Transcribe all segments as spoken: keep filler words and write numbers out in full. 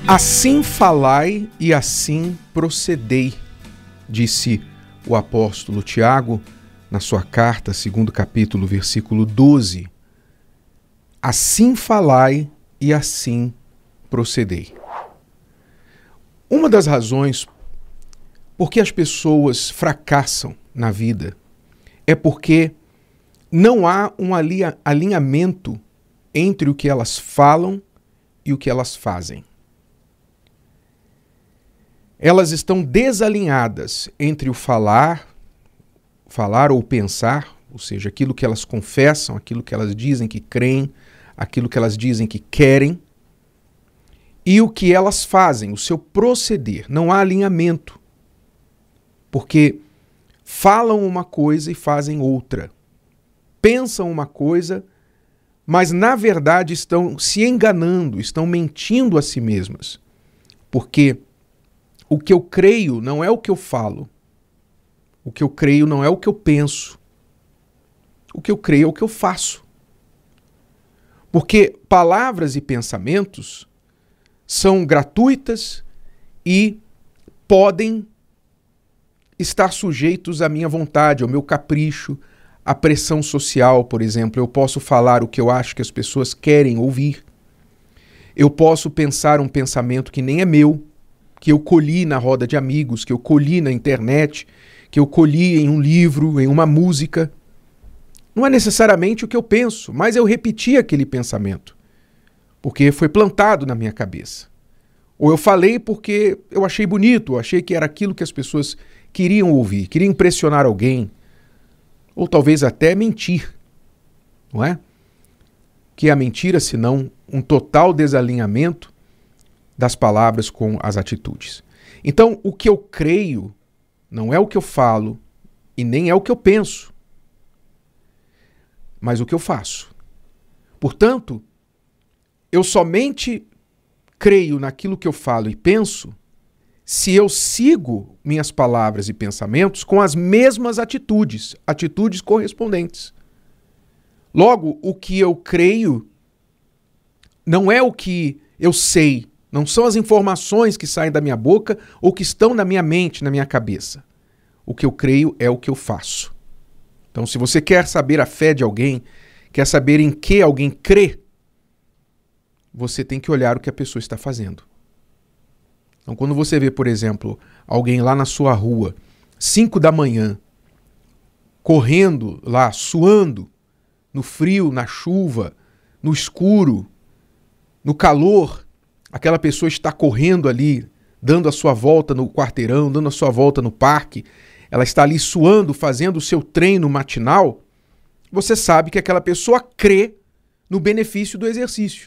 Assim falai e assim procedei, disse o apóstolo Tiago na sua carta, segundo capítulo, versículo doze. Assim falai e assim procedei. Uma das razões por que as pessoas fracassam na vida é porque não há um alinhamento entre o que elas falam e o que elas fazem. Elas estão desalinhadas entre o falar, falar ou pensar, ou seja, aquilo que elas confessam, aquilo que elas dizem que creem, aquilo que elas dizem que querem, e o que elas fazem, o seu proceder. Não há alinhamento, porque falam uma coisa e fazem outra. Pensam uma coisa, mas na verdade estão se enganando, estão mentindo a si mesmas. Porque o que eu creio não é o que eu falo. O que eu creio não é o que eu penso. O que eu creio é o que eu faço. Porque palavras e pensamentos são gratuitas e podem estar sujeitos à minha vontade, ao meu capricho, à pressão social, por exemplo. Eu posso falar o que eu acho que as pessoas querem ouvir. Eu posso pensar um pensamento que nem é meu, que eu colhi na roda de amigos, que eu colhi na internet, que eu colhi em um livro, em uma música. Não é necessariamente o que eu penso, mas eu repeti aquele pensamento, porque foi plantado na minha cabeça. Ou eu falei porque eu achei bonito, achei que era aquilo que as pessoas queriam ouvir, queriam impressionar alguém, ou talvez até mentir, não é? Que é a mentira, senão um total desalinhamento das palavras com as atitudes. Então, o que eu creio não é o que eu falo e nem é o que eu penso, mas o que eu faço. Portanto, eu somente creio naquilo que eu falo e penso se eu sigo minhas palavras e pensamentos com as mesmas atitudes, atitudes correspondentes. Logo, o que eu creio não é o que eu sei, não são as informações que saem da minha boca ou que estão na minha mente, na minha cabeça. O que eu creio é o que eu faço. Então, se você quer saber a fé de alguém, quer saber em que alguém crê, você tem que olhar o que a pessoa está fazendo. Então, quando você vê, por exemplo, alguém lá na sua rua, cinco da manhã, correndo lá, suando, no frio, na chuva, no escuro, no calor, aquela pessoa está correndo ali, dando a sua volta no quarteirão, dando a sua volta no parque, ela está ali suando, fazendo o seu treino matinal, você sabe que aquela pessoa crê no benefício do exercício.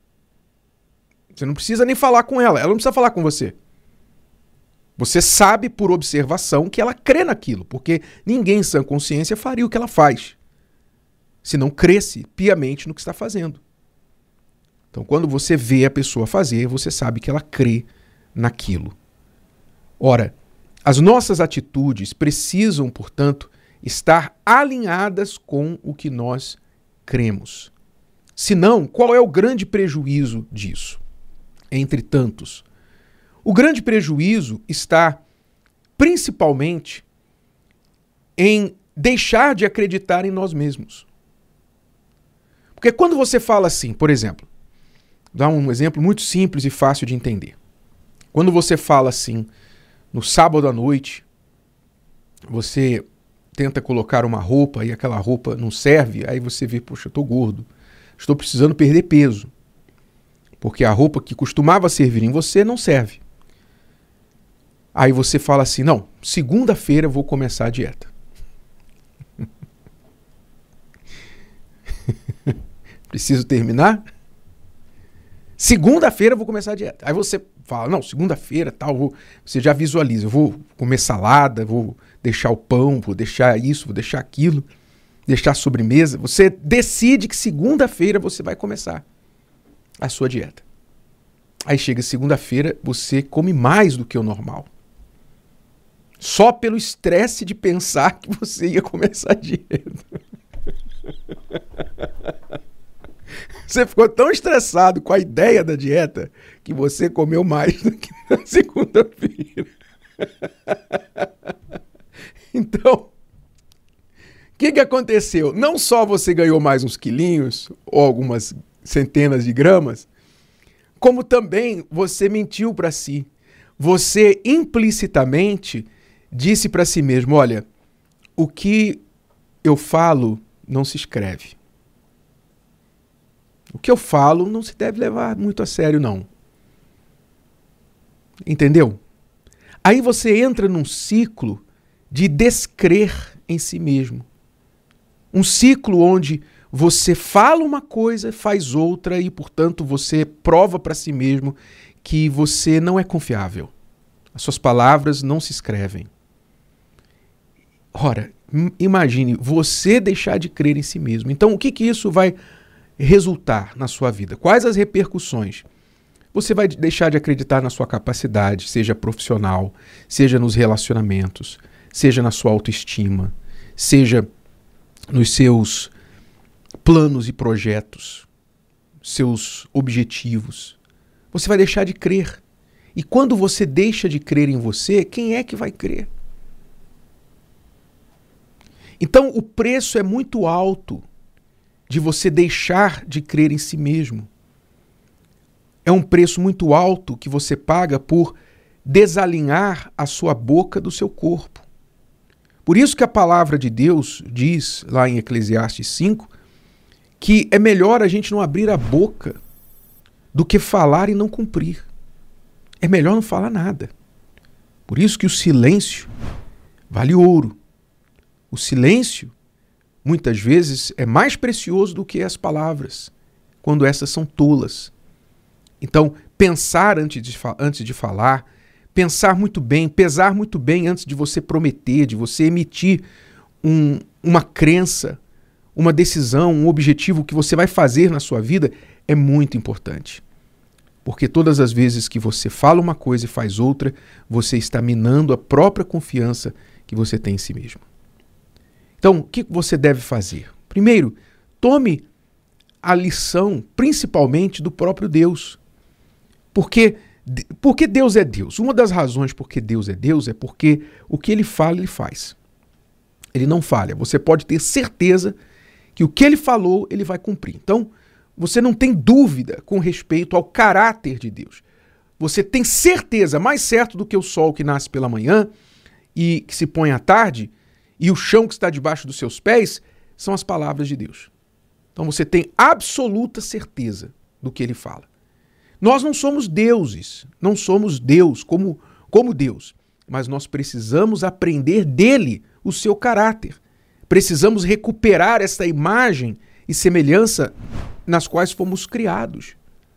Você não precisa nem falar com ela, ela não precisa falar com você. Você sabe por observação que ela crê naquilo, porque ninguém em sã consciência faria o que ela faz, se não cresce piamente no que está fazendo. Então, quando você vê a pessoa fazer, você sabe que ela crê naquilo. Ora, as nossas atitudes precisam, portanto, estar alinhadas com o que nós cremos. Senão, qual é o grande prejuízo disso? Entre tantos. O grande prejuízo está, principalmente, em deixar de acreditar em nós mesmos. Porque quando você fala assim, por exemplo, dá um exemplo muito simples e fácil de entender. Quando você fala assim, no sábado à noite, você tenta colocar uma roupa e aquela roupa não serve, aí você vê, poxa, eu estou gordo, estou precisando perder peso, porque a roupa que costumava servir em você não serve. Aí você fala assim, não, segunda-feira eu vou começar a dieta. Preciso terminar? Segunda-feira eu vou começar a dieta. Aí você fala, não, segunda-feira tal, vou... você já visualiza, eu vou comer salada, vou deixar o pão, vou deixar isso, vou deixar aquilo, deixar a sobremesa. Você decide que segunda-feira você vai começar a sua dieta. Aí chega segunda-feira, você come mais do que o normal. Só pelo estresse de pensar que você ia começar a dieta. Você ficou tão estressado com a ideia da dieta que você comeu mais do que na segunda-feira. Então, o que, que aconteceu? Não só você ganhou mais uns quilinhos, ou algumas centenas de gramas, como também você mentiu para si. Você implicitamente disse para si mesmo, olha, o que eu falo não se escreve. O que eu falo não se deve levar muito a sério, não. Entendeu? Aí você entra num ciclo de descrer em si mesmo. Um ciclo onde você fala uma coisa, faz outra e, portanto, você prova para si mesmo que você não é confiável. As suas palavras não se escrevem. Ora, imagine você deixar de crer em si mesmo. Então, o que, que isso vai resultar na sua vida? Quais as repercussões? Você vai deixar de acreditar na sua capacidade, seja profissional, seja nos relacionamentos, seja na sua autoestima, seja nos seus planos e projetos, seus objetivos. Você vai deixar de crer. E quando você deixa de crer em você, quem é que vai crer? Então, o preço é muito alto de você deixar de crer em si mesmo. É um preço muito alto que você paga por desalinhar a sua boca do seu corpo. Por isso que a palavra de Deus diz, lá em Eclesiastes cinco, que é melhor a gente não abrir a boca do que falar e não cumprir. É melhor não falar nada. Por isso que o silêncio vale ouro. O silêncio, muitas vezes, é mais precioso do que as palavras, quando essas são tolas. Então, pensar antes de, antes de falar, pensar muito bem, pesar muito bem antes de você prometer, de você emitir um, uma crença, uma decisão, um objetivo que você vai fazer na sua vida, é muito importante. Porque todas as vezes que você fala uma coisa e faz outra, você está minando a própria confiança que você tem em si mesmo. Então, o que você deve fazer? Primeiro, tome a lição, principalmente do próprio Deus. Porque, porque Deus é Deus. Uma das razões porque Deus é Deus é porque o que Ele fala, Ele faz. Ele não falha. Você pode ter certeza que o que Ele falou, Ele vai cumprir. Então, você não tem dúvida com respeito ao caráter de Deus. Você tem certeza, mais certo do que o sol que nasce pela manhã e que se põe à tarde, e o chão que está debaixo dos seus pés, são as palavras de Deus. Então você tem absoluta certeza do que Ele fala. Nós não somos deuses, não somos Deus como, como Deus, mas nós precisamos aprender dele o seu caráter. Precisamos recuperar essa imagem e semelhança nas quais fomos criados.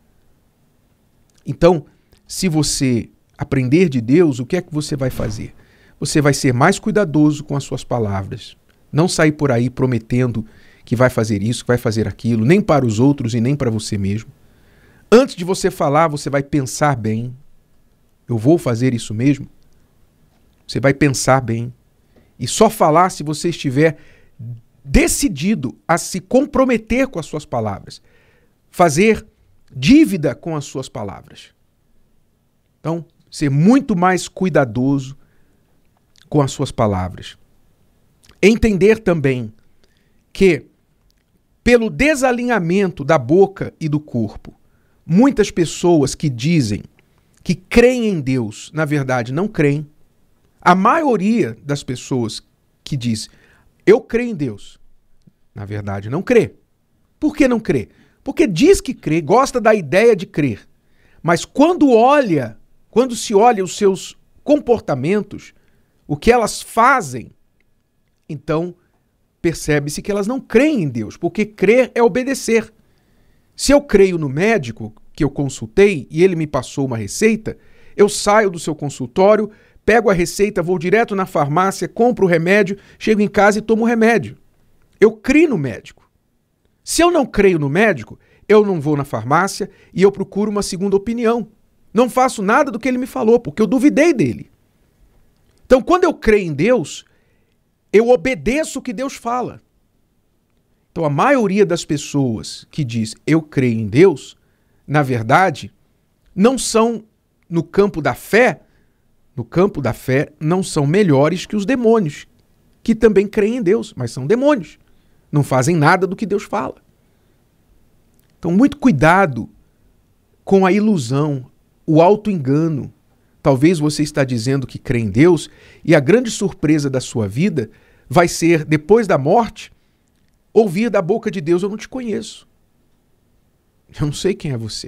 Então, se você aprender de Deus, o que é que você vai fazer? Você vai ser mais cuidadoso com as suas palavras. Não sair por aí prometendo que vai fazer isso, que vai fazer aquilo, nem para os outros e nem para você mesmo. Antes de você falar, você vai pensar bem. Eu vou fazer isso mesmo? Você vai pensar bem. E só falar se você estiver decidido a se comprometer com as suas palavras. Fazer dívida com as suas palavras. Então, ser muito mais cuidadoso com as suas palavras. Entender também que, pelo desalinhamento da boca e do corpo, muitas pessoas que dizem que creem em Deus, na verdade não creem. A maioria das pessoas que diz eu creio em Deus, na verdade não crê. Por que não crê? Porque diz que crê, gosta da ideia de crer. Mas quando olha, quando se olha os seus comportamentos, o que elas fazem, então percebe-se que elas não creem em Deus, porque crer é obedecer. Se eu creio no médico que eu consultei e ele me passou uma receita, eu saio do seu consultório, pego a receita, vou direto na farmácia, compro o remédio, chego em casa e tomo o remédio. Eu creio no médico. Se eu não creio no médico, eu não vou na farmácia e eu procuro uma segunda opinião. Não faço nada do que ele me falou, porque eu duvidei dele. Então, quando eu creio em Deus, eu obedeço o que Deus fala. Então, a maioria das pessoas que diz eu creio em Deus, na verdade, não são, no campo da fé, no campo da fé, não são melhores que os demônios, que também creem em Deus, mas são demônios. Não fazem nada do que Deus fala. Então, muito cuidado com a ilusão, o auto-engano. Talvez você está dizendo que crê em Deus e a grande surpresa da sua vida vai ser, depois da morte, ouvir da boca de Deus: eu não te conheço. Eu não sei quem é você.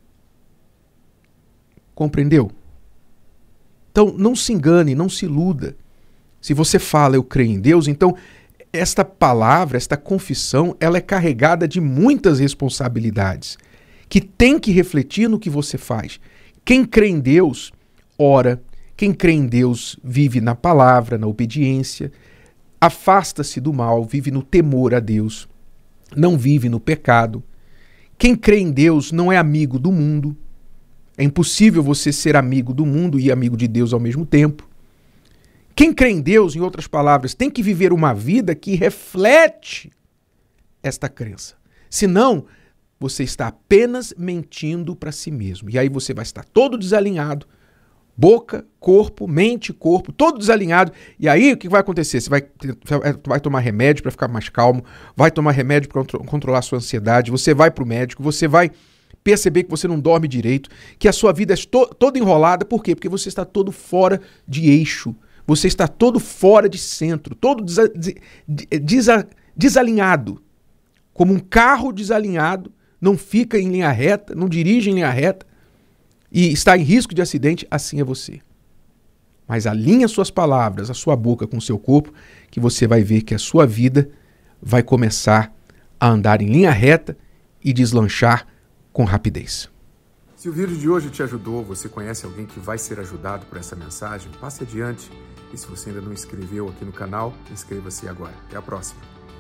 Compreendeu? Então, não se engane, não se iluda. Se você fala eu creio em Deus, então esta palavra, esta confissão, ela é carregada de muitas responsabilidades que tem que refletir no que você faz. Quem crê em Deus, ora. Quem crê em Deus vive na palavra, na obediência, afasta-se do mal, vive no temor a Deus, não vive no pecado. Quem crê em Deus não é amigo do mundo. É impossível você ser amigo do mundo e amigo de Deus ao mesmo tempo. Quem crê em Deus, em outras palavras, tem que viver uma vida que reflete esta crença. Senão, você está apenas mentindo para si mesmo. E aí você vai estar todo desalinhado, boca, corpo, mente, corpo, todo desalinhado. E aí o que vai acontecer? Você vai, vai tomar remédio para ficar mais calmo, vai tomar remédio para controlar a sua ansiedade, você vai para o médico, você vai perceber que você não dorme direito, que a sua vida é to- toda enrolada. Por quê? Porque você está todo fora de eixo, você está todo fora de centro, todo desa- desa- desalinhado. Como um carro desalinhado, não fica em linha reta, não dirige em linha reta e está em risco de acidente, assim é você. Mas alinha suas palavras, a sua boca com o seu corpo, que você vai ver que a sua vida vai começar a andar em linha reta e deslanchar com rapidez. Se o vídeo de hoje te ajudou, você conhece alguém que vai ser ajudado por essa mensagem, passe adiante. E se você ainda não inscreveu aqui no canal, inscreva-se agora. Até a próxima.